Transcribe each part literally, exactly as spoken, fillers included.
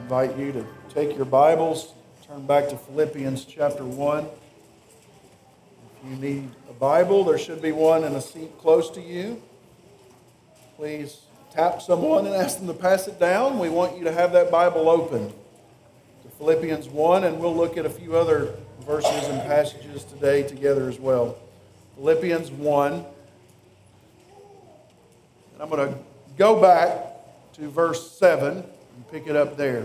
invite you to take your Bibles, turn back to Philippians chapter one. If you need a Bible, there should be one in a seat close to you. Please tap someone and ask them to pass it down. We want you to have that Bible open to Philippians one, and we'll look at a few other verses and passages today together as well. Philippians one. And I'm going to go back to verse seven and pick it up there.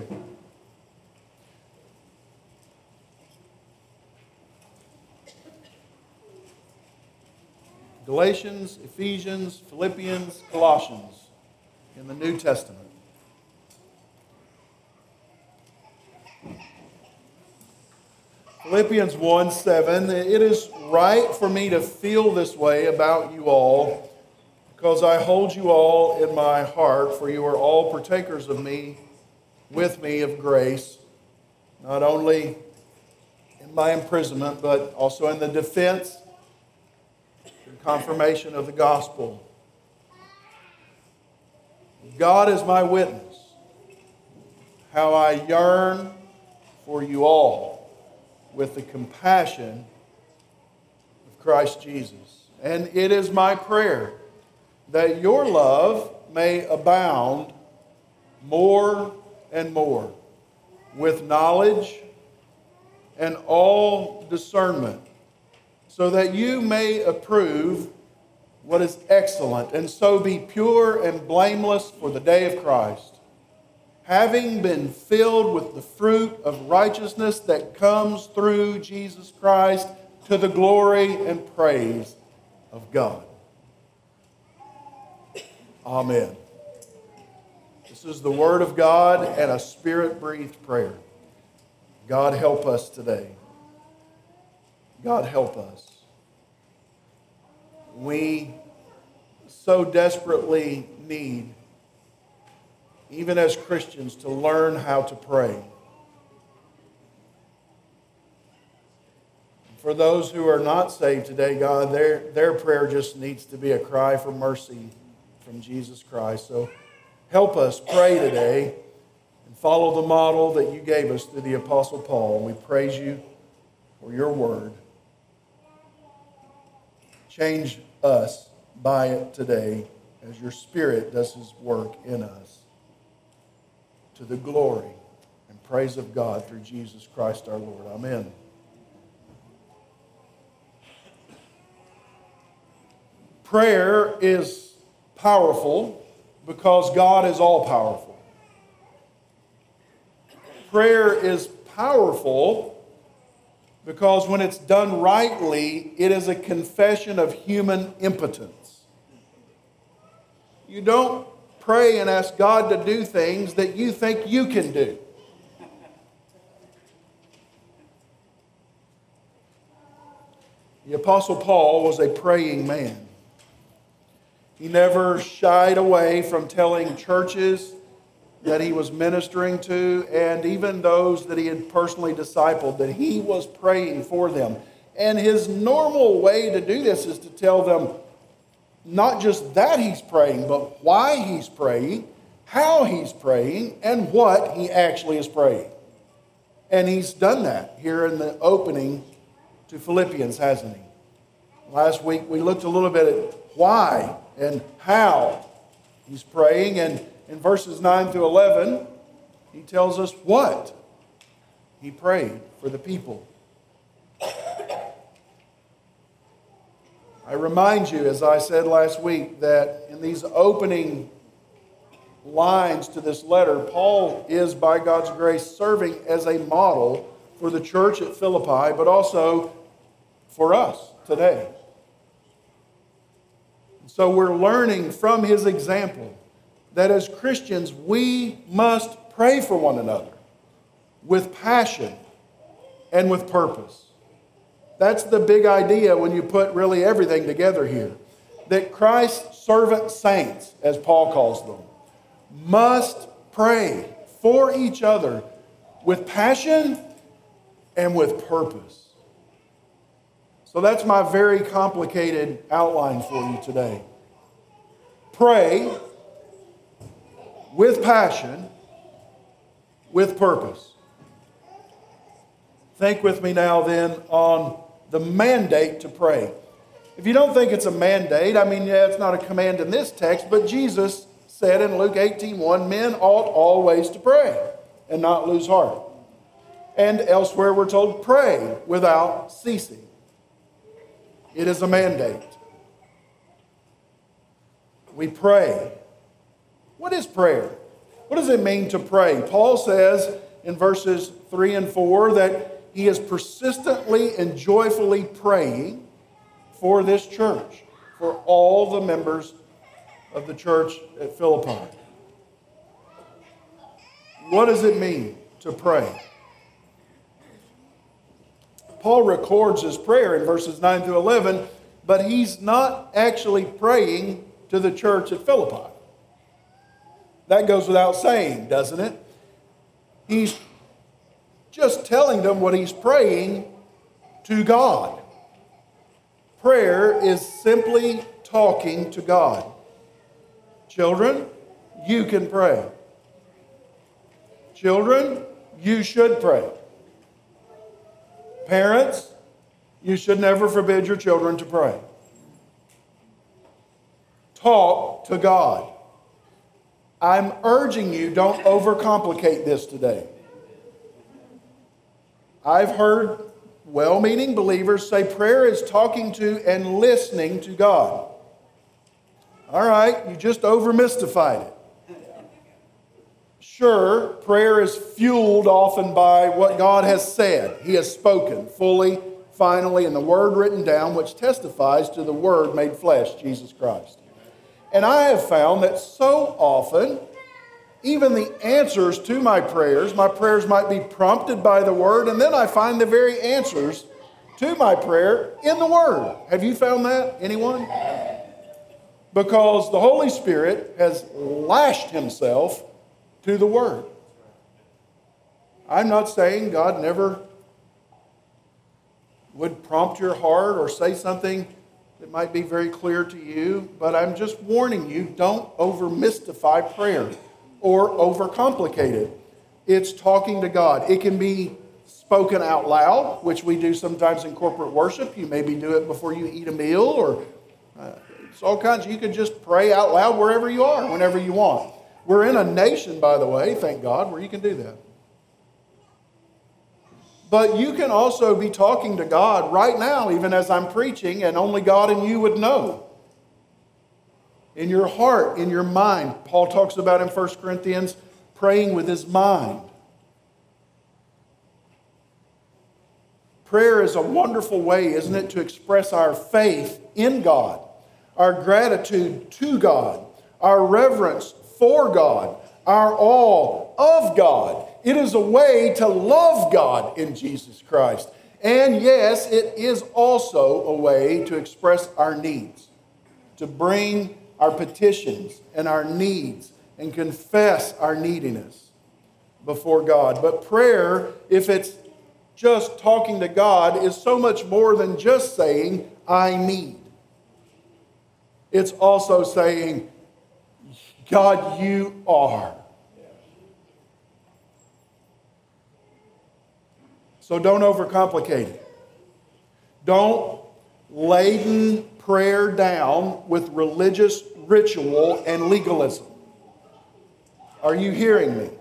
Galatians, Ephesians, Philippians, Colossians in the New Testament. Philippians one seven, it is right for me to feel this way about you all, because I hold you all in my heart, for you are all partakers of me, with me of grace, not only in my imprisonment, but also in the defense and confirmation of the gospel. God is my witness, how I yearn for you all with the compassion of Christ Jesus. And it is my prayer that your love may abound more and more with knowledge and all discernment, so that you may approve what is excellent, and so be pure and blameless for the day of Christ, having been filled with the fruit of righteousness that comes through Jesus Christ, to the glory and praise of God. Amen. This is the Word of God and a Spirit-breathed prayer. God help us today. God help us. We so desperately need, even as Christians, to learn how to pray. For those who are not saved today, God, their, their prayer just needs to be a cry for mercy from Jesus Christ. So help us pray today and follow the model that you gave us through the Apostle Paul. We praise you for your word. Change us by it today as your Spirit does his work in us, to the glory and praise of God through Jesus Christ our Lord. Amen. Prayer is powerful because God is all-powerful. Prayer is powerful because when it's done rightly, it is a confession of human impotence. You don't pray and ask God to do things that you think you can do. The Apostle Paul was a praying man. He never shied away from telling churches that he was ministering to, and even those that he had personally discipled, that he was praying for them. And his normal way to do this is to tell them not just that he's praying, but why he's praying, how he's praying, and what he actually is praying. And he's done that here in the opening to Philippians, hasn't he? Last week we looked a little bit at why and how he's praying, and in verses nine through eleven, he tells us what he prayed for the people. I remind you, as I said last week, that in these opening lines to this letter, Paul is, by God's grace, serving as a model for the church at Philippi, but also for us today. So we're learning from his example that as Christians, we must pray for one another with passion and with purpose. That's the big idea when you put really everything together here. That Christ's servant saints, as Paul calls them, must pray for each other with passion and with purpose. So that's my very complicated outline for you today. Pray with passion with purpose. Think with me now then on the mandate to pray. If you don't think it's a mandate, I mean, yeah, it's not a command in this text, but Jesus said in Luke eighteen one, men ought always to pray and not lose heart. And elsewhere we're told, pray without ceasing. It is a mandate. We pray. What is prayer? What does it mean to pray? Paul says in verses three and four that he is persistently and joyfully praying for this church, for all the members of the church at Philippi. What does it mean to pray? Paul records his prayer in verses nine through eleven, but he's not actually praying to the church at Philippi. That goes without saying, doesn't it? He's just telling them what he's praying to God. Prayer is simply talking to God. Children, you can pray. Children, you should pray. Parents, you should never forbid your children to pray. Talk to God. I'm urging you, don't overcomplicate this today. I've heard well-meaning believers say prayer is talking to and listening to God. All right, you just over-mystified it. Sure, prayer is fueled often by what God has said. He has spoken fully, finally, in the word written down, which testifies to the word made flesh, Jesus Christ. And I have found that so often, even the answers to my prayers, my prayers might be prompted by the word, and then I find the very answers to my prayer in the word. Have you found that? Anyone? Because the Holy Spirit has lashed himself to the word. I'm not saying God never would prompt your heart or say something that might be very clear to you, but I'm just warning you, don't over-mystify prayer or overcomplicate it. It's talking to God. It can be spoken out loud, which we do sometimes in corporate worship. You maybe do it before you eat a meal, or uh, it's all kinds. You can just pray out loud wherever you are, whenever you want. We're in a nation, by the way, thank God, where you can do that. But you can also be talking to God right now, even as I'm preaching, and only God and you would know. In your heart, in your mind. Paul talks about in First Corinthians, praying with his mind. Prayer is a wonderful way, isn't it, to express our faith in God, our gratitude to God, our reverence for God, our awe of God. It is a way to love God in Jesus Christ. And yes, it is also a way to express our needs, to bring our petitions and our needs and confess our neediness before God. But prayer, if it's just talking to God, is so much more than just saying, I need. It's also saying, God, you are. So don't overcomplicate it. Don't laden prayer down with religious ritual and legalism. Are you hearing me?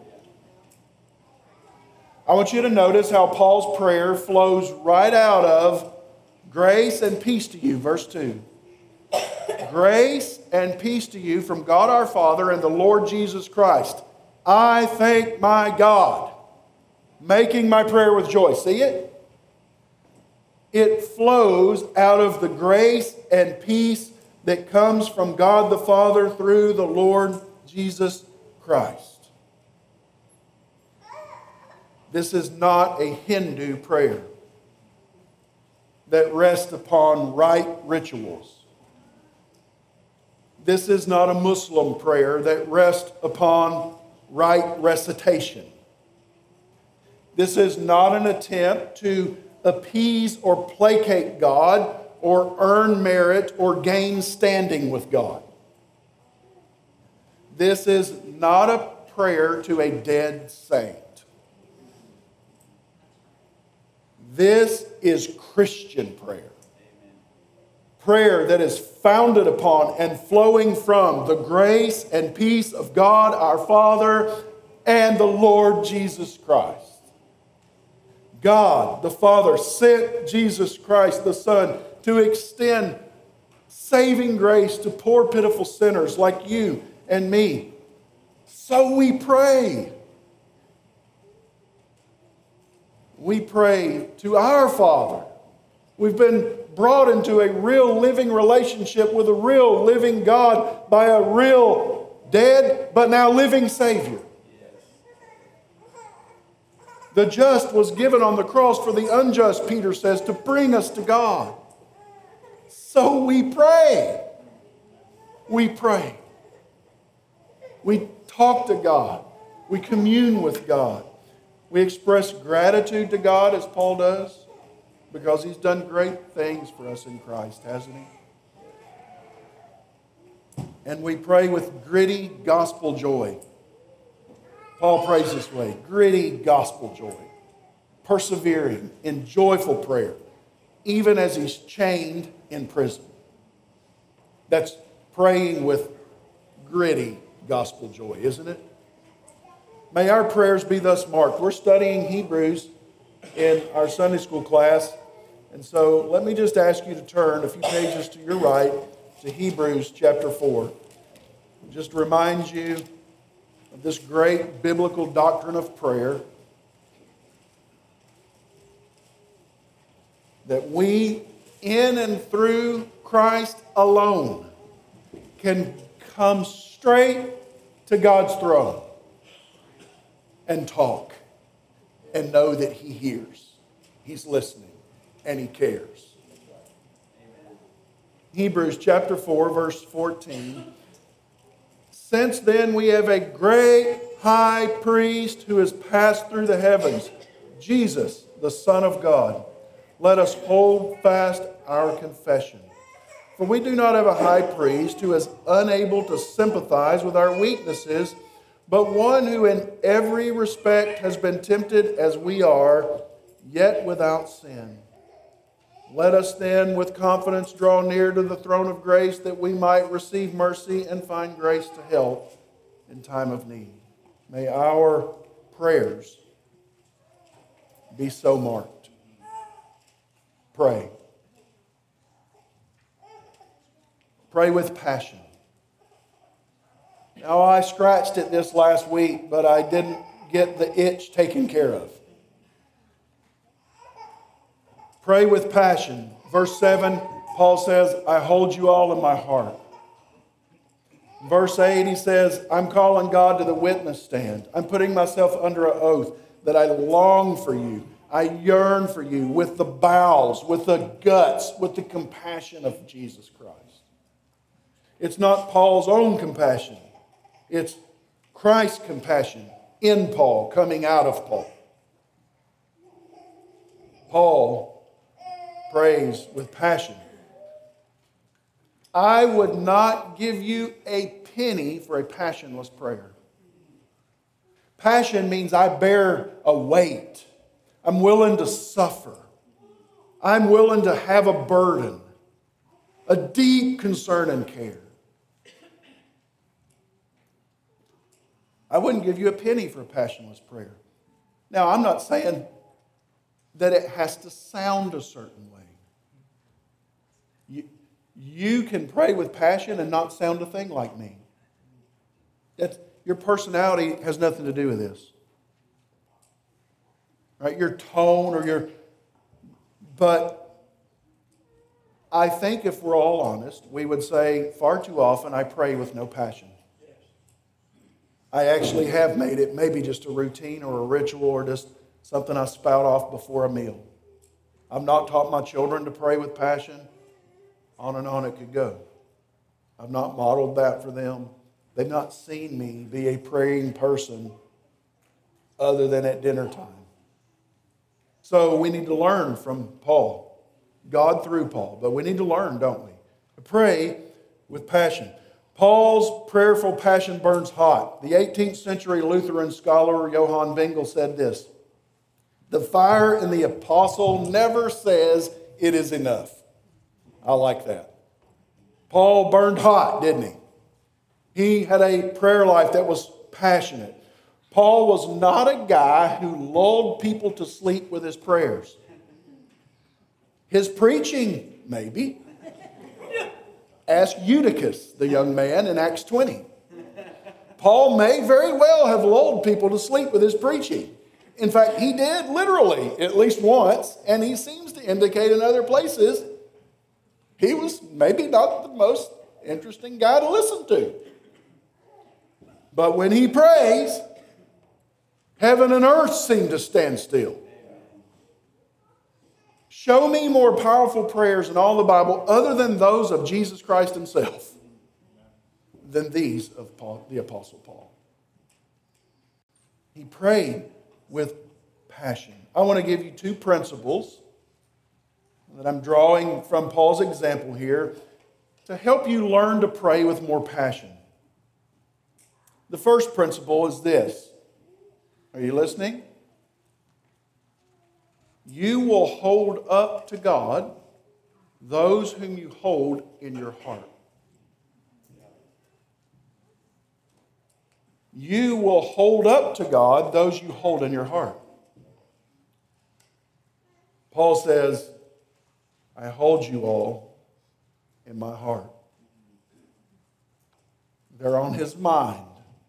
I want you to notice how Paul's prayer flows right out of grace and peace to you, verse two. Grace and peace to you from God our Father and the Lord Jesus Christ. I thank my God, making my prayer with joy. See it? It flows out of the grace and peace that comes from God the Father through the Lord Jesus Christ. This is not a Hindu prayer that rests upon rite rituals. This is not a Muslim prayer that rests upon rite recitation. This is not an attempt to appease or placate God or earn merit or gain standing with God. This is not a prayer to a dead saint. This is Christian prayer. Prayer that is founded upon and flowing from the grace and peace of God our Father and the Lord Jesus Christ. God, the Father, sent Jesus Christ, the Son, to extend saving grace to poor, pitiful sinners like you and me. So we pray. We pray to our Father. We've been brought into a real living relationship with a real living God by a real dead but now living Savior. The just was given on the cross for the unjust, Peter says, to bring us to God. So we pray. We pray. We talk to God. We commune with God. We express gratitude to God as Paul does because he's done great things for us in Christ, hasn't he? And we pray with gritty gospel joy. Paul prays this way, gritty gospel joy, persevering in joyful prayer, even as he's chained in prison. That's praying with gritty gospel joy, isn't it? May our prayers be thus marked. We're studying Hebrews in our Sunday school class, and so let me just ask you to turn a few pages to your right to Hebrews chapter four. Just remind you of this great biblical doctrine of prayer, that we, in and through Christ alone, can come straight to God's throne and talk and know that He hears, He's listening, and He cares. Hebrews chapter four, verse fourteen. Since then we have a great high priest who has passed through the heavens, Jesus, the Son of God. Let us hold fast our confession. For we do not have a high priest who is unable to sympathize with our weaknesses, but one who in every respect has been tempted as we are, yet without sin. Let us then with confidence draw near to the throne of grace that we might receive mercy and find grace to help in time of need. May our prayers be so marked. Pray. Pray with passion. Now, I scratched at this last week, but I didn't get the itch taken care of. Pray with passion. Verse seven, Paul says, I hold you all in my heart. Verse eight, he says, I'm calling God to the witness stand. I'm putting myself under an oath that I long for you. I yearn for you with the bowels, with the guts, with the compassion of Jesus Christ. It's not Paul's own compassion. It's Christ's compassion in Paul, coming out of Paul. Paul prays with passion. I would not give you a penny for a passionless prayer. Passion means I bear a weight. I'm willing to suffer. I'm willing to have a burden, a deep concern and care. I wouldn't give you a penny for a passionless prayer. Now, I'm not saying that it has to sound a certain way. You, you can pray with passion and not sound a thing like me. That's, your personality has nothing to do with this. Right? Your tone or your... But I think if we're all honest, we would say far too often I pray with no passion. I actually have made it maybe just a routine or a ritual or just something I spout off before a meal. I've not taught my children to pray with passion. On and on it could go. I've not modeled that for them. They've not seen me be a praying person other than at dinner time. So we need to learn from Paul. God through Paul. But we need to learn, don't we? To pray with passion. Paul's prayerful passion burns hot. The eighteenth century Lutheran scholar Johann Bengel said this: The fire in the apostle never says it is enough. I like that. Paul burned hot, didn't he? He had a prayer life that was passionate. Paul was not a guy who lulled people to sleep with his prayers. His preaching, maybe. Ask Eutychus, the young man, in Acts twenty. Paul may very well have lulled people to sleep with his preaching. In fact, he did literally at least once, and he seems to indicate in other places he was maybe not the most interesting guy to listen to. But when he prays, heaven and earth seem to stand still. Show me more powerful prayers in all the Bible other than those of Jesus Christ himself than these of Paul, the Apostle Paul. He prayed with passion. I want to give you two principles that I'm drawing from Paul's example here to help you learn to pray with more passion. The first principle is this. Are you listening? You will hold up to God those whom you hold in your heart. You will hold up to God those you hold in your heart. Paul says, I hold you all in my heart. They're on his mind.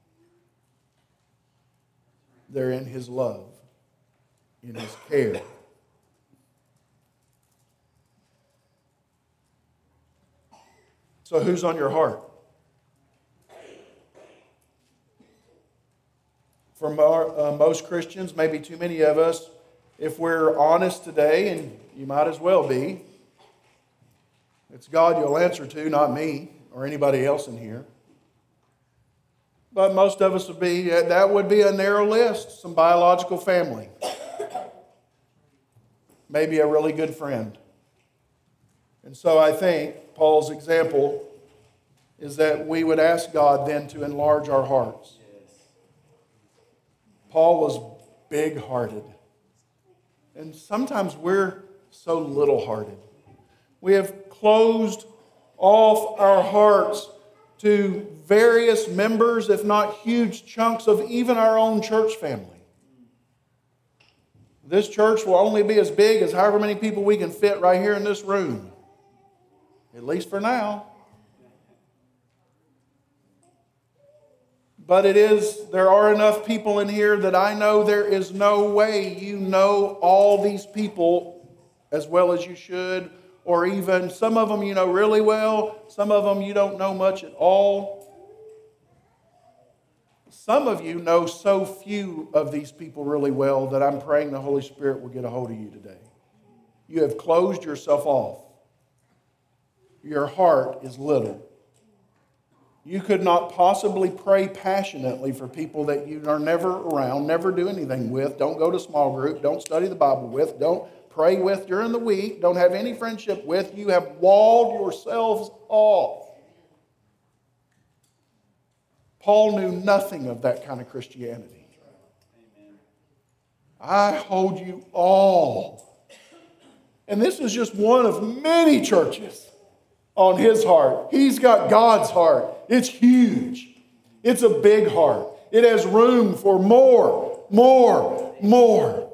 They're in his love, in his care. So who's on your heart? For more, uh, most Christians, maybe too many of us, if we're honest today, and you might as well be, it's God you'll answer to, not me or anybody else in here. But most of us would be, that would be a narrow list. Some biological family. Maybe a really good friend. And so I think Paul's example is that we would ask God then to enlarge our hearts. Paul was big-hearted. And sometimes we're so little-hearted. We have closed off our hearts to various members, if not huge chunks of even our own church family. This church will only be as big as however many people we can fit right here in this room. At least for now. But it is, there are enough people in here that I know there is no way you know all these people as well as you should, or even some of them you know really well, some of them you don't know much at all. Some of you know so few of these people really well that I'm praying the Holy Spirit will get a hold of you today. You have closed yourself off. Your heart is little. You could not possibly pray passionately for people that you are never around, never do anything with, don't go to small group, don't study the Bible with, don't pray with during the week, don't have any friendship with. You have walled yourselves off. Paul knew nothing of that kind of Christianity. I hold you all. And this is just one of many churches on his heart. He's got God's heart. It's huge. It's a big heart. It has room for more, more, more.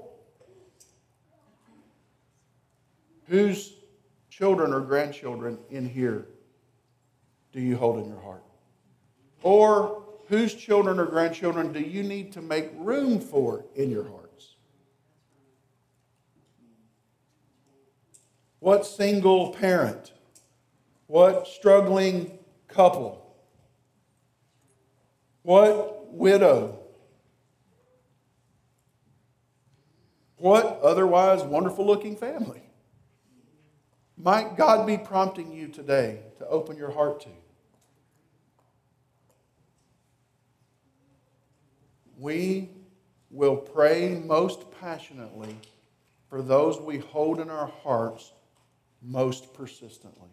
Whose children or grandchildren in here do you hold in your heart? Or whose children or grandchildren do you need to make room for in your hearts? What single parent? What struggling couple? What widow? What otherwise wonderful looking family might God be prompting you today to open your heart to? We will pray most passionately for those we hold in our hearts most persistently.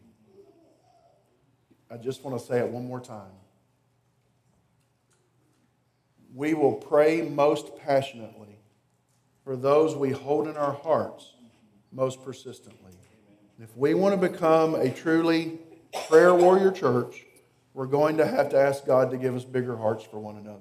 I just want to say it one more time. We will pray most passionately for those we hold in our hearts most persistently. If we want to become a truly prayer warrior church, we're going to have to ask God to give us bigger hearts for one another.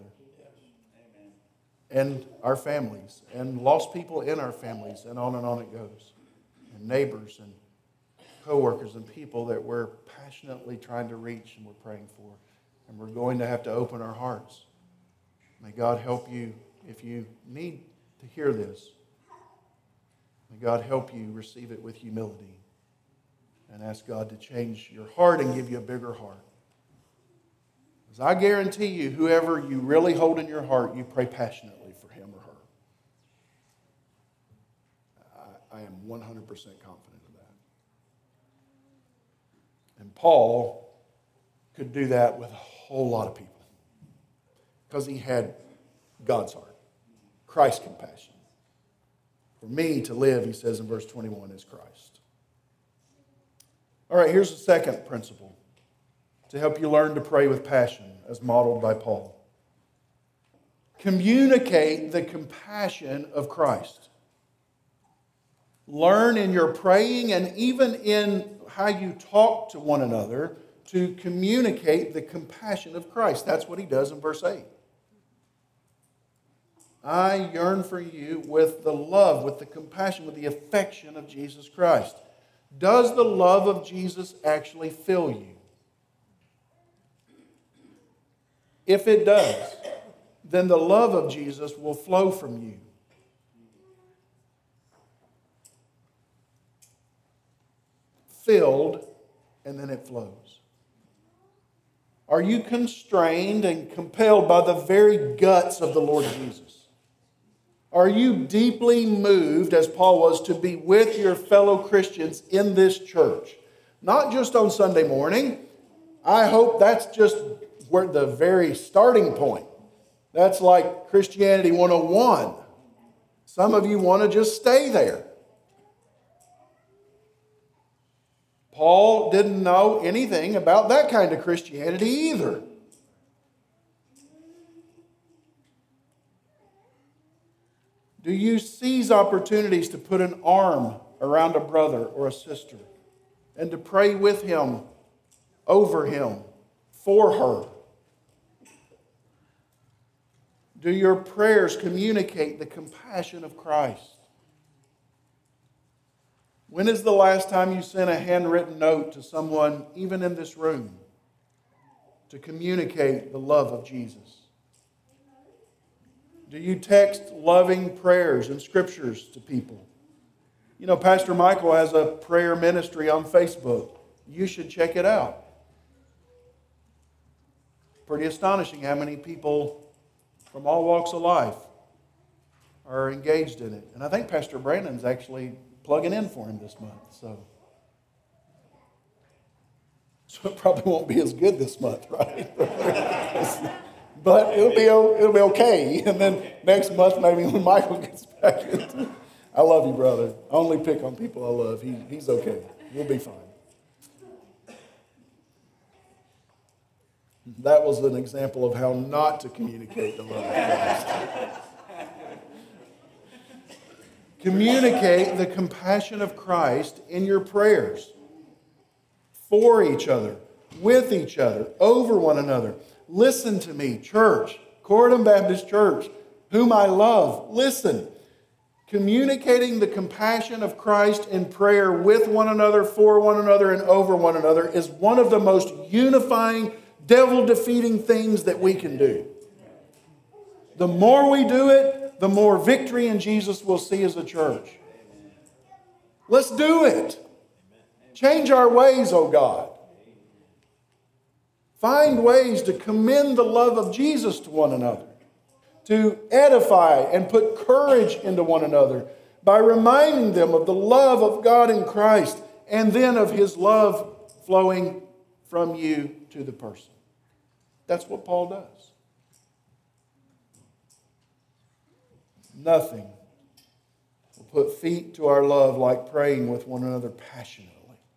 And our families, and lost people in our families, and on and on it goes. And neighbors, and co-workers, and people that we're passionately trying to reach and we're praying for. And we're going to have to open our hearts. May God help you if you need to hear this. May God help you receive it with humility and ask God to change your heart and give you a bigger heart. Because I guarantee you, whoever you really hold in your heart, you pray passionately for him or her. I, I am one hundred percent confident of that. And Paul could do that with a whole lot of people because he had God's heart, Christ's compassion. For me to live, he says in verse twenty-one, is Christ. All right, here's the second principle to help you learn to pray with passion as modeled by Paul. Communicate the compassion of Christ. Learn in your praying and even in how you talk to one another to communicate the compassion of Christ. That's what he does in verse eight. I yearn for you with the love, with the compassion, with the affection of Jesus Christ. Does the love of Jesus actually fill you? If it does, then the love of Jesus will flow from you. Filled, and then it flows. Are you constrained and compelled by the very guts of the Lord Jesus? Are you deeply moved, as Paul was, to be with your fellow Christians in this church? Not just on Sunday morning. I hope that's just where the very starting point. That's like Christianity one oh one. Some of you want to just stay there. Paul didn't know anything about that kind of Christianity either. Do you seize opportunities to put an arm around a brother or a sister and to pray with him, over him, for her? Do your prayers communicate the compassion of Christ? When is the last time you sent a handwritten note to someone, even in this room, to communicate the love of Jesus? Do you text loving prayers and scriptures to people? You know, Pastor Michael has a prayer ministry on Facebook. You should check it out. Pretty astonishing how many people from all walks of life are engaged in it. And I think Pastor Brandon's actually plugging in for him this month. So, so it probably won't be as good this month, right? But it'll be it'll be okay. And then next month, maybe when Michael gets back into, I love you, brother. I only pick on people I love. He, he's okay. We'll be fine. That was an example of how not to communicate the love of Christ. Communicate the compassion of Christ in your prayers for each other, with each other, over one another. Listen to me, church, Corydon Baptist Church, whom I love. Listen. Communicating the compassion of Christ in prayer with one another, for one another, and over one another is one of the most unifying, devil-defeating things that we can do. The more we do it, the more victory in Jesus we'll see as a church. Let's do it. Change our ways, oh God. Find ways to commend the love of Jesus to one another, to edify and put courage into one another by reminding them of the love of God in Christ and then of His love flowing from you to the person. That's what Paul does. Nothing will put feet to our love like praying with one another passionately.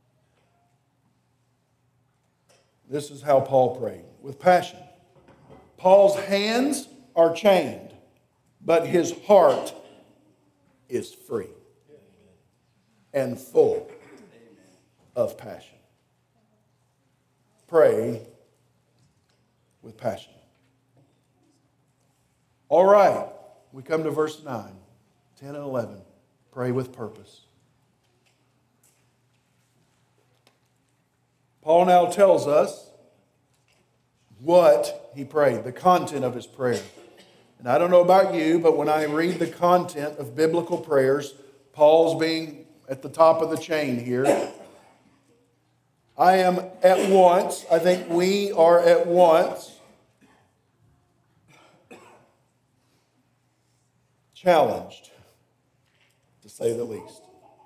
This is how Paul prayed, with passion. Paul's hands are chained, but his heart is free and full of passion. Pray with passion. All right, we come to verse nine, ten, and eleven. Pray with purpose. Paul now tells us what he prayed, the content of his prayer. And I don't know about you, but when I read the content of biblical prayers, Paul's being at the top of the chain here, I am at once, I think we are at once challenged, to say the least,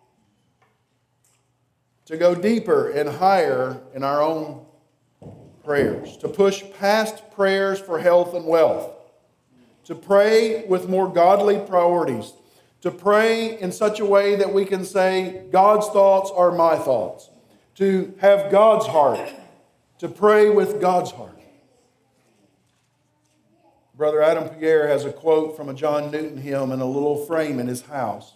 to go deeper and higher in our own prayers, to push past prayers for health and wealth, to pray with more godly priorities, to pray in such a way that we can say, God's thoughts are my thoughts, to have God's heart, to pray with God's heart. Brother Adam Pierre has a quote from a John Newton hymn in a little frame in his house.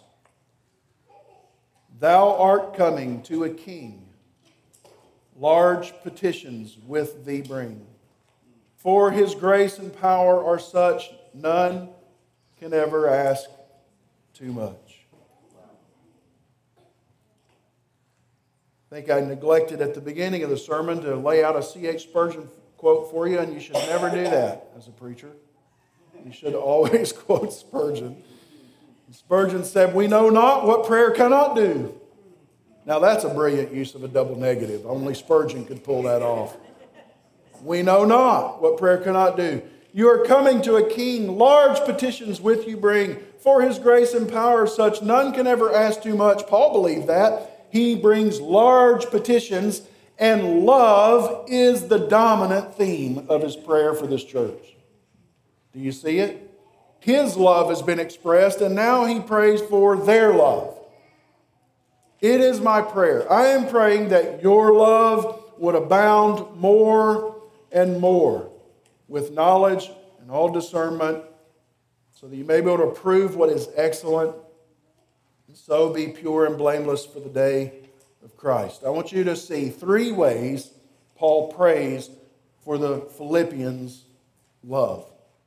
Thou art coming to a king, large petitions with thee bring. For his grace and power are such, none can ever ask too much. I think I neglected at the beginning of the sermon to lay out a C H Spurgeon quote for you, and you should never do that as a preacher. You should always quote Spurgeon. Spurgeon said, we know not what prayer cannot do. Now that's a brilliant use of a double negative. Only Spurgeon could pull that off. We know not what prayer cannot do. You are coming to a king, large petitions with you bring. For his grace and power such, none can ever ask too much. Paul believed that. He brings large petitions, and love is the dominant theme of his prayer for this church. Do you see it? His love has been expressed, and now he prays for their love. It is my prayer. I am praying that your love would abound more and more with knowledge and all discernment, so that you may be able to prove what is excellent, and so be pure and blameless for the day of Christ. I want you to see three ways Paul prays for the Philippians' love.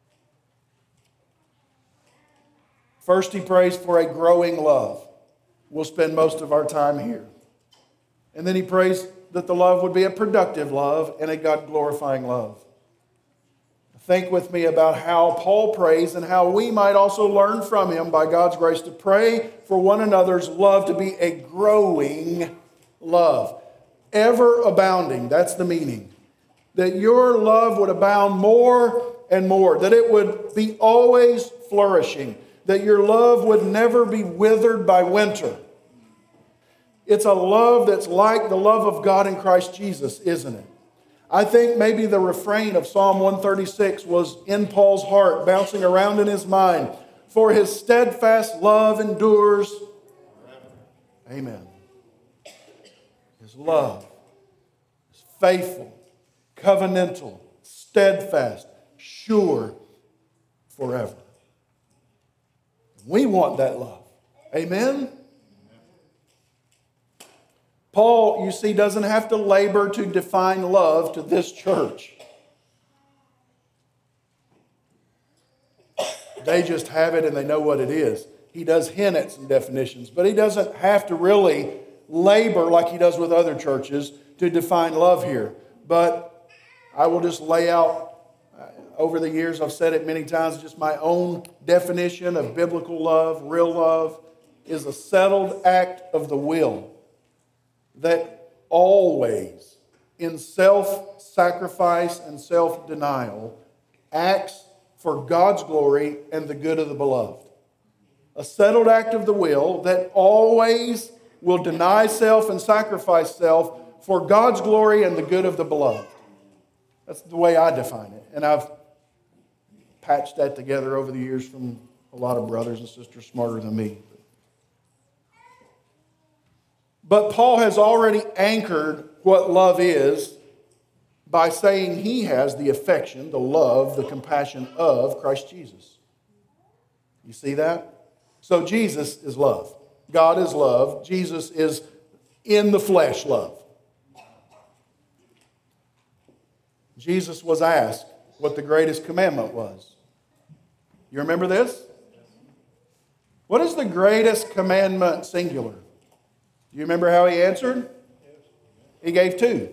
First, he prays for a growing love. We'll spend most of our time here. And then he prays that the love would be a productive love and a God-glorifying love. Think with me about how Paul prays and how we might also learn from him by God's grace to pray for one another's love to be a growing love. Ever abounding, that's the meaning. That your love would abound more and more. That it would be always flourishing. That your love would never be withered by winter. It's a love that's like the love of God in Christ Jesus, isn't it? I think maybe the refrain of Psalm one thirty-six was in Paul's heart, bouncing around in his mind. For his steadfast love endures. Amen. His love is faithful, covenantal, steadfast, sure, forever. We want that love. Amen? Paul, you see, doesn't have to labor to define love to this church. They just have it and they know what it is. He does hint at some definitions, but he doesn't have to really labor like he does with other churches to define love here. But I will just lay out, over the years, I've said it many times, just my own definition of biblical love, real love, is a settled act of the will that always, in self-sacrifice and self-denial, acts for God's glory and the good of the beloved. A settled act of the will that always will deny self and sacrifice self for God's glory and the good of the beloved. That's the way I define it. And I've patched that together over the years from a lot of brothers and sisters smarter than me. But Paul has already anchored what love is by saying he has the affection, the love, the compassion of Christ Jesus. You see that? So Jesus is love. God is love. Jesus is in the flesh love. Jesus was asked what the greatest commandment was. You remember this? What is the greatest commandment singular? Do you remember how he answered? He gave two.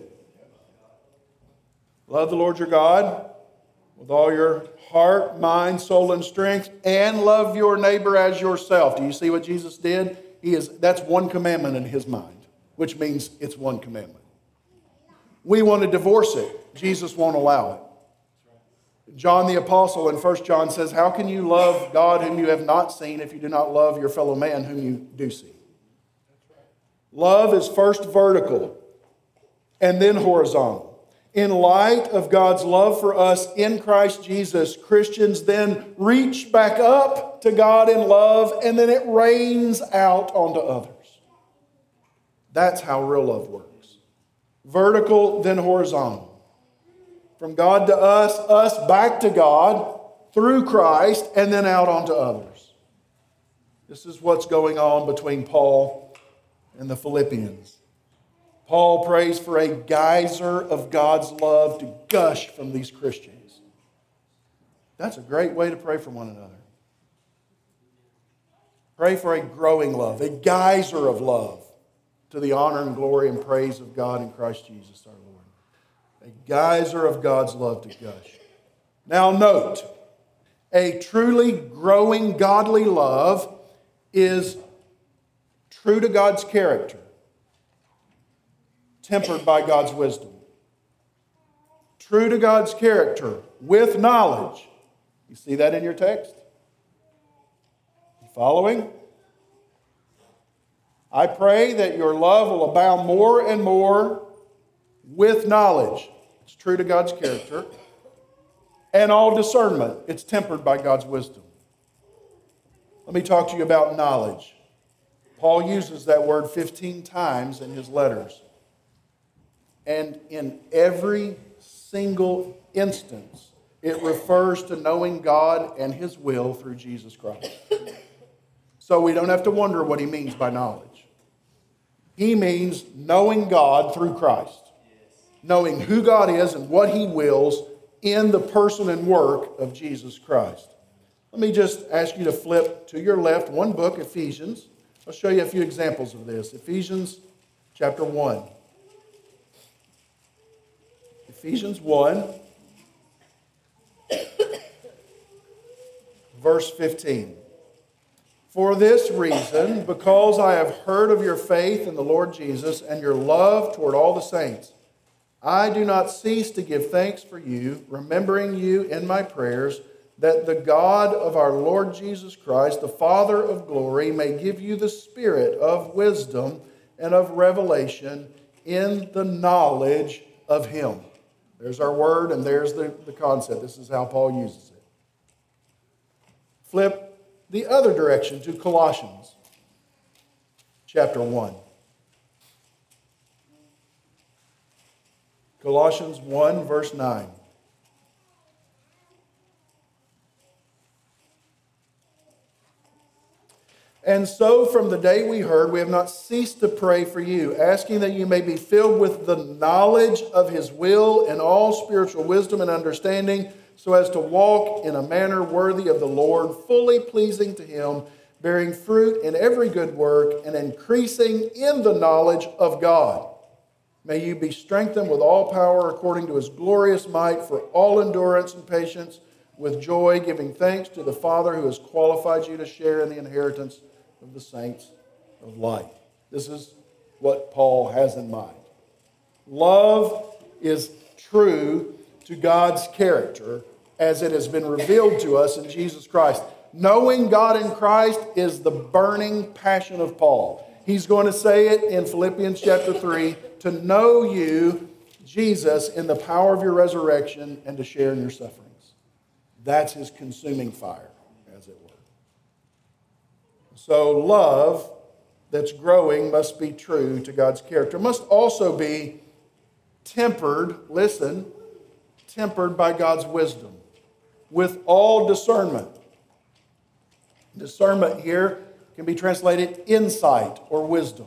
Love the Lord your God with all your heart, mind, soul, and strength, and love your neighbor as yourself. Do you see what Jesus did? He is, that's one commandment in his mind, which means it's one commandment. We want to divorce it. Jesus won't allow it. John the Apostle in First John says, how can you love God whom you have not seen if you do not love your fellow man whom you do see? Love is first vertical and then horizontal. In light of God's love for us in Christ Jesus, Christians then reach back up to God in love, and then it rains out onto others. That's how real love works. Vertical, then horizontal. From God to us, us back to God through Christ, and then out onto others. This is what's going on between Paul and the Philippians. Paul prays for a geyser of God's love to gush from these Christians. That's a great way to pray for one another. Pray for a growing love, a geyser of love to the honor and glory and praise of God in Christ Jesus our Lord. A geyser of God's love to gush. Now note, a truly growing godly love is true to God's character, tempered by God's wisdom. True to God's character, with knowledge. You see that in your text? You following? I pray that your love will abound more and more with knowledge. It's true to God's character. And all discernment. It's tempered by God's wisdom. Let me talk to you about knowledge. Paul uses that word fifteen times in his letters. And in every single instance, it refers to knowing God and his will through Jesus Christ. So we don't have to wonder what he means by knowledge. He means knowing God through Christ. Knowing who God is and what he wills in the person and work of Jesus Christ. Let me just ask you to flip to your left one book, Ephesians. I'll show you a few examples of this. Ephesians chapter one. Ephesians one, verse fifteen. For this reason, because I have heard of your faith in the Lord Jesus and your love toward all the saints, I do not cease to give thanks for you, remembering you in my prayers, that the God of our Lord Jesus Christ, the Father of glory, may give you the spirit of wisdom and of revelation in the knowledge of him. There's our word, and there's the, the concept. This is how Paul uses it. Flip the other direction to Colossians chapter one. Colossians one, verse nine. And so from the day we heard, we have not ceased to pray for you, asking that you may be filled with the knowledge of his will and all spiritual wisdom and understanding, so as to walk in a manner worthy of the Lord, fully pleasing to him, bearing fruit in every good work and increasing in the knowledge of God. May you be strengthened with all power according to his glorious might for all endurance and patience with joy, giving thanks to the Father who has qualified you to share in the inheritance of the saints of light. This is what Paul has in mind. Love is true to God's character as it has been revealed to us in Jesus Christ. Knowing God in Christ is the burning passion of Paul. He's going to say it in Philippians chapter three, to know you, Jesus, in the power of your resurrection and to share in your sufferings. That's his consuming fire, as it were. So love that's growing must be true to God's character. It must also be tempered, listen, tempered by God's wisdom, with all discernment. Discernment here can be translated insight or wisdom.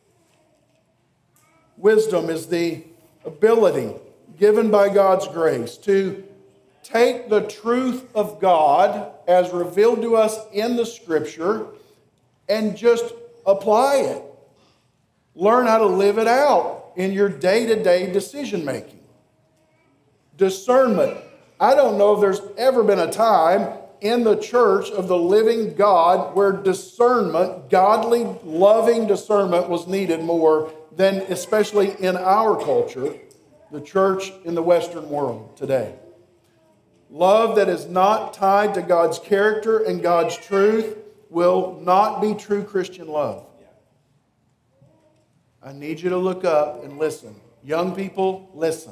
Wisdom is the ability given by God's grace to take the truth of God as revealed to us in the Scripture and just apply it. Learn how to live it out in your day-to-day decision making. Discernment. I don't know if there's ever been a time in the church of the living God where discernment, godly, loving discernment was needed more than especially in our culture, the church in the Western world today. Love that is not tied to God's character and God's truth will not be true Christian love. I need you to look up and listen. Young people, listen.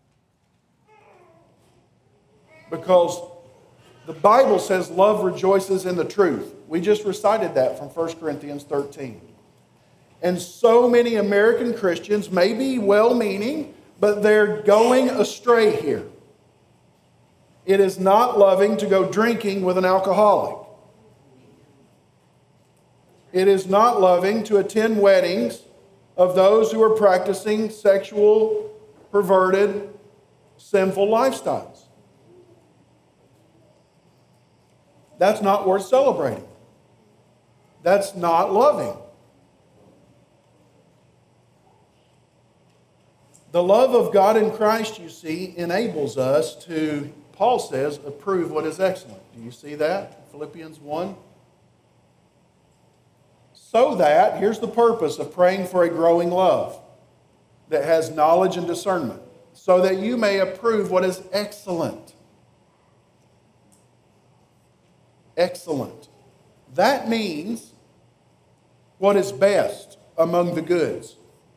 Because the Bible says love rejoices in the truth. We just recited that from First Corinthians thirteen. And so many American Christians may be well-meaning, but they're going astray here. It is not loving to go drinking with an alcoholic. It is not loving to attend weddings of those who are practicing sexual, perverted, sinful lifestyles. That's not worth celebrating. That's not loving. The love of God in Christ, you see, enables us to, Paul says, approve what is excellent. Do you see that? Philippians one. So that, here's the purpose of praying for a growing love that has knowledge and discernment, so that you may approve what is excellent. Excellent. That means what is best among the goods.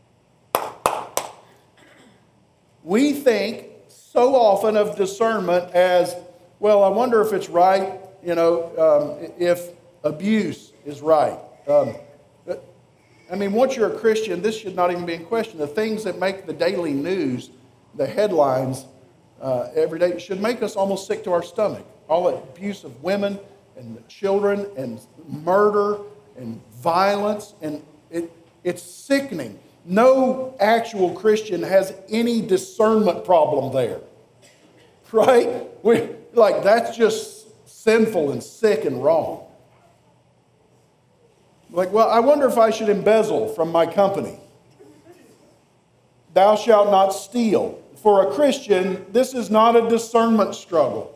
We think so often of discernment as, well, I wonder if it's right, you know, um, if abuse is right. Um, I mean, once you're a Christian, this should not even be in question. The things that make the daily news, the headlines uh, every day, should make us almost sick to our stomach. All that abuse of women and children and murder and violence, and it, it's sickening. No actual Christian has any discernment problem there, right? We, like, that's just sinful and sick and wrong. Like, well, I wonder if I should embezzle from my company. Thou shalt not steal. For a Christian, this is not a discernment struggle.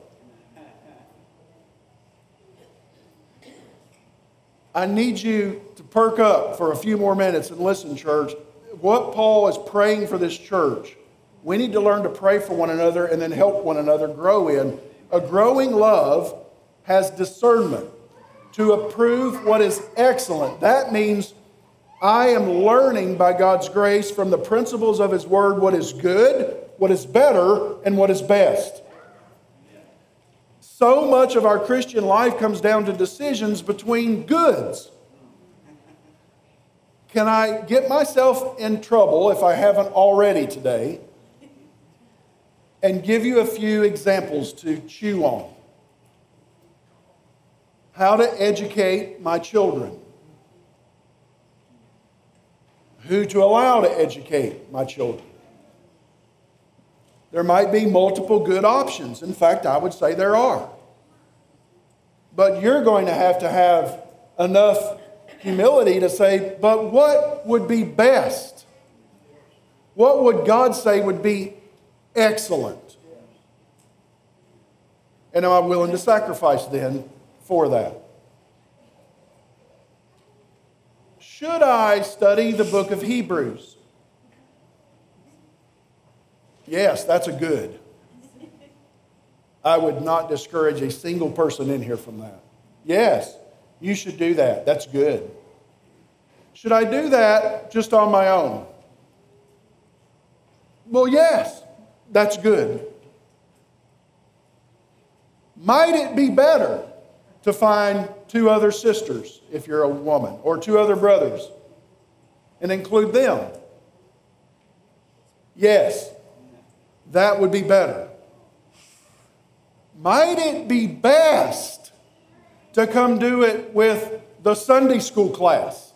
I need you to perk up for a few more minutes and listen, church. What Paul is praying for this church, we need to learn to pray for one another and then help one another grow in. A growing love has discernment to approve what is excellent. That means I am learning by God's grace from the principles of His Word what is good, what is better, and what is best. So much of our Christian life comes down to decisions between goods. Can I get myself in trouble if I haven't already today and give you a few examples to chew on? How to educate my children. Who to allow to educate my children. There might be multiple good options. In fact, I would say there are. But you're going to have to have enough humility to say, but what would be best? What would God say would be excellent? And am I willing to sacrifice then for that? Should I study the book of Hebrews? Yes, that's a good. I would not discourage a single person in here from that. Yes, you should do that. That's good. Should I do that just on my own? Well, yes, that's good. Might it be better to find two other sisters, if you're a woman, or two other brothers, and include them? Yes, that would be better. Might it be best to come do it with the Sunday school class.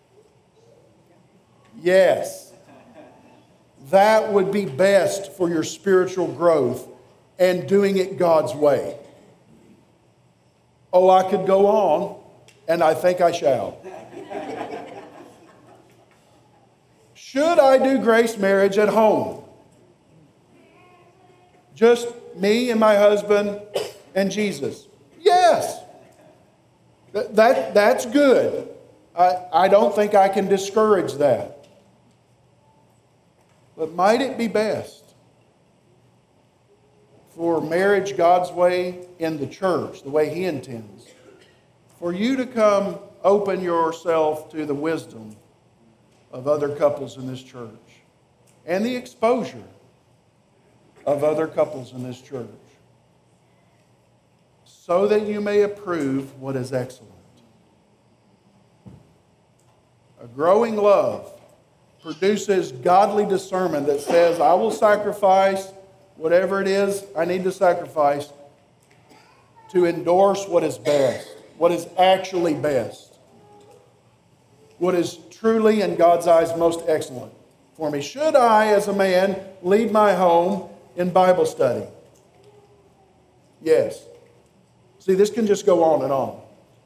Yes. That would be best for your spiritual growth and doing it God's way. Oh, I could go on, and I think I shall. Should I do grace marriage at home? Just me and my husband and Jesus? Yes. That, that, that's good. I, I don't think I can discourage that. But might it be best for marriage God's way in the church, the way He intends, for you to come open yourself to the wisdom of other couples in this church and the exposure of other couples in this church so that you may approve what is excellent. A growing love produces godly discernment that says, I will sacrifice whatever it is I need to sacrifice to endorse what is best, what is actually best, what is truly in God's eyes most excellent for me. Should I, as a man, lead my home in Bible study? Yes. See, this can just go on and on.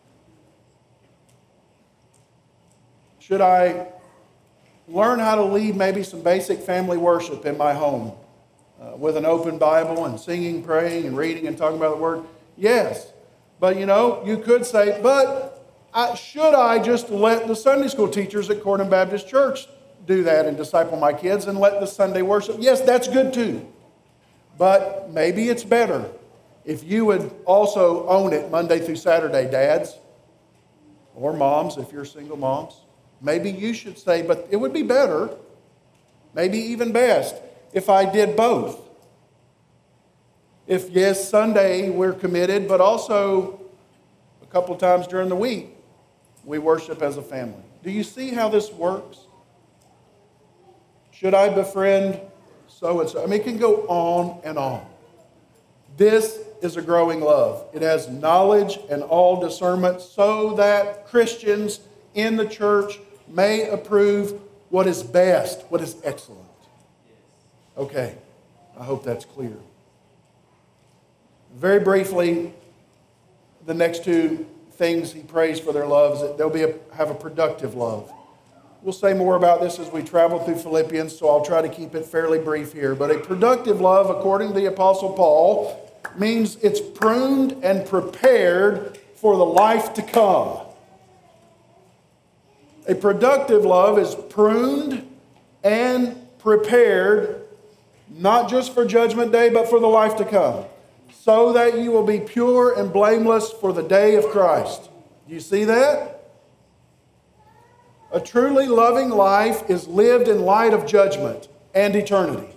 Should I learn how to lead maybe some basic family worship in my home uh, with an open Bible and singing, praying, and reading and talking about the Word? Yes. But, you know, you could say, but I, should I just let the Sunday school teachers at Corydon Baptist Church do that and disciple my kids and let the Sunday worship? Yes, that's good too. But maybe it's better if you would also own it Monday through Saturday, dads or moms, if you're single moms. Maybe you should say, but it would be better, maybe even best, if I did both. If, yes, Sunday we're committed, but also a couple times during the week we worship as a family. Do you see how this works? Should I befriend so and so? I mean, it can go on and on. This is a growing love. It has knowledge and all discernment so that Christians in the church may approve what is best, what is excellent. Okay, I hope that's clear. Very briefly, the next two things he prays for their love is that they'll be a, have a productive love. We'll say more about this as we travel through Philippians, so I'll try to keep it fairly brief here. But a productive love, according to the Apostle Paul, means it's pruned and prepared for the life to come. A productive love is pruned and prepared, not just for Judgment Day, but for the life to come, so that you will be pure and blameless for the day of Christ. Do you see that? A truly loving life is lived in light of judgment and eternity.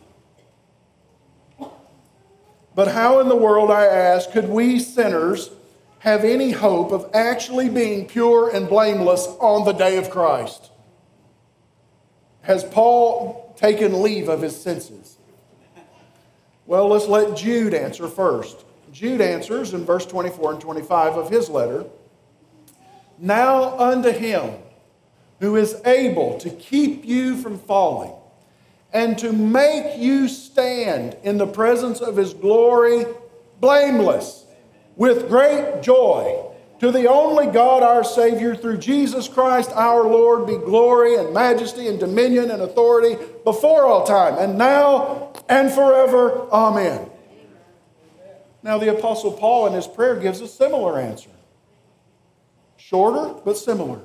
But how in the world, I ask, could we sinners have any hope of actually being pure and blameless on the day of Christ? Has Paul taken leave of his senses? Well, let's let Jude answer first. Jude answers in verse twenty-four and twenty-five of his letter, now unto him who is able to keep you from falling and to make you stand in the presence of his glory blameless, with great joy. To the only God our Savior, through Jesus Christ our Lord, be glory and majesty and dominion and authority before all time, and now and forever. Amen. Now the Apostle Paul in his prayer gives a similar answer. Shorter, but similar.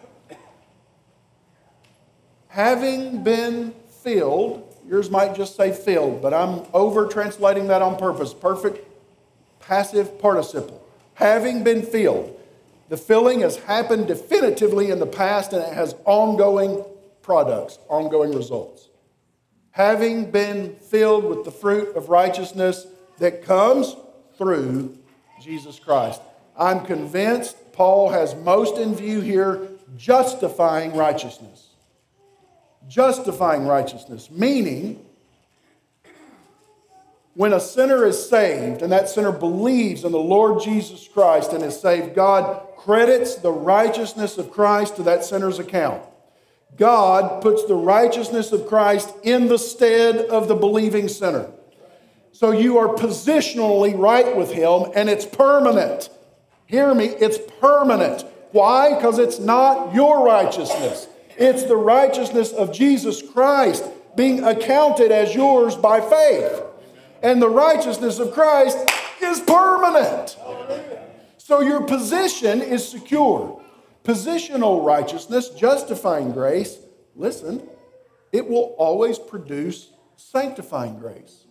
Having been filled, yours might just say filled, but I'm over-translating that on purpose. Perfect passive participle. Having been filled. The filling has happened definitively in the past, and it has ongoing products, ongoing results. Having been filled with the fruit of righteousness that comes through Jesus Christ. I'm convinced Paul has most in view here justifying righteousness. Justifying righteousness, meaning When a sinner is saved and that sinner believes in the Lord Jesus Christ and is saved, God credits the righteousness of Christ to that sinner's account. God puts the righteousness of Christ in the stead of the believing sinner. So you are positionally right with Him, and it's permanent. Hear me, it's permanent. Why? Because it's not your righteousness. It's the righteousness of Jesus Christ being accounted as yours by faith. And the righteousness of Christ is permanent. So your position is secure. Positional righteousness, justifying grace, listen, it will always produce sanctifying grace.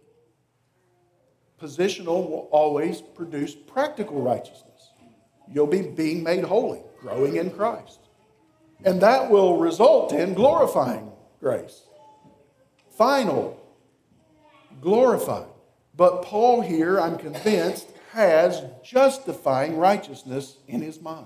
Positional will always produce practical righteousness. You'll be being made holy, growing in Christ. And that will result in glorifying grace. Final, glorified. But Paul here, I'm convinced, has justifying righteousness in his mind.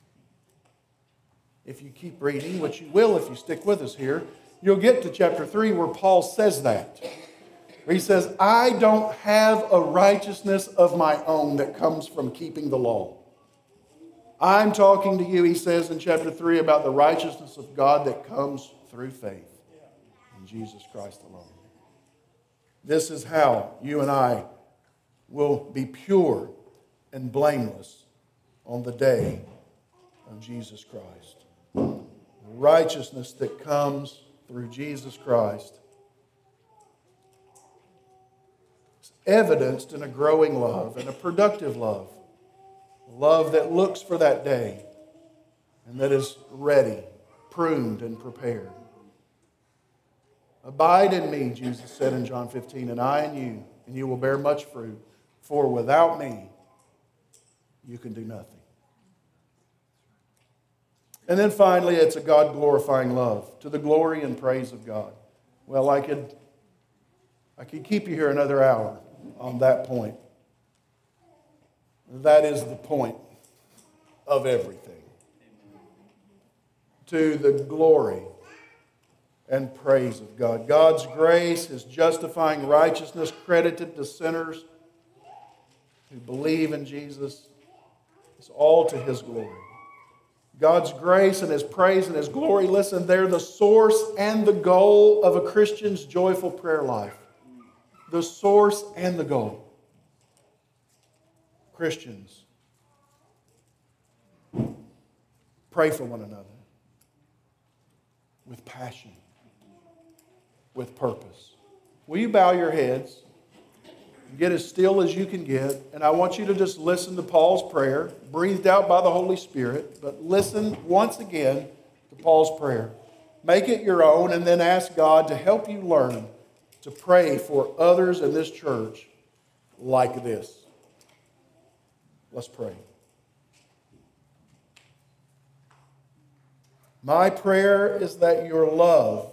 If you keep reading, which you will if you stick with us here, you'll get to chapter three where Paul says that. Where he says, I don't have a righteousness of my own that comes from keeping the law. I'm talking to you, he says in chapter three, about the righteousness of God that comes through faith in Jesus Christ alone. This is how you and I will be pure and blameless on the day of Jesus Christ. The righteousness that comes through Jesus Christ is evidenced in a growing love and a productive love. A love that looks for that day and that is ready, pruned, and prepared. Abide in me, Jesus said in John fifteen, and I in you, and you will bear much fruit. For without me, you can do nothing. And then finally, it's a God-glorifying love, to the glory and praise of God. Well, I could, I could keep you here another hour on that point. That is the point of everything. To the glory and praise of God. God's grace, His justifying righteousness credited to sinners who believe in Jesus is all to His glory. God's grace and His praise and His glory, listen, they're the source and the goal of a Christian's joyful prayer life. The source and the goal. Christians, pray for one another with passion, with purpose. Will you bow your heads? Get as still as you can get. And I want you to just listen to Paul's prayer, breathed out by the Holy Spirit. But listen once again to Paul's prayer. Make it your own and then ask God to help you learn to pray for others in this church like this. Let's pray. My prayer is that your love,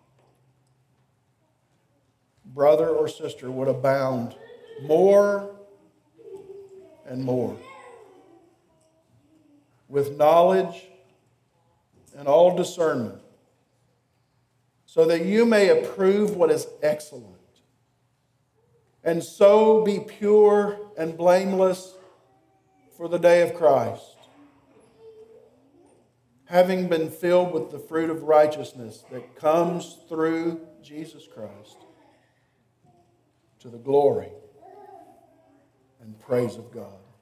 brother or sister, would abound more and more with knowledge and all discernment, so that you may approve what is excellent, and so be pure and blameless for the day of Christ, having been filled with the fruit of righteousness that comes through Jesus Christ, to the glory and praise of God.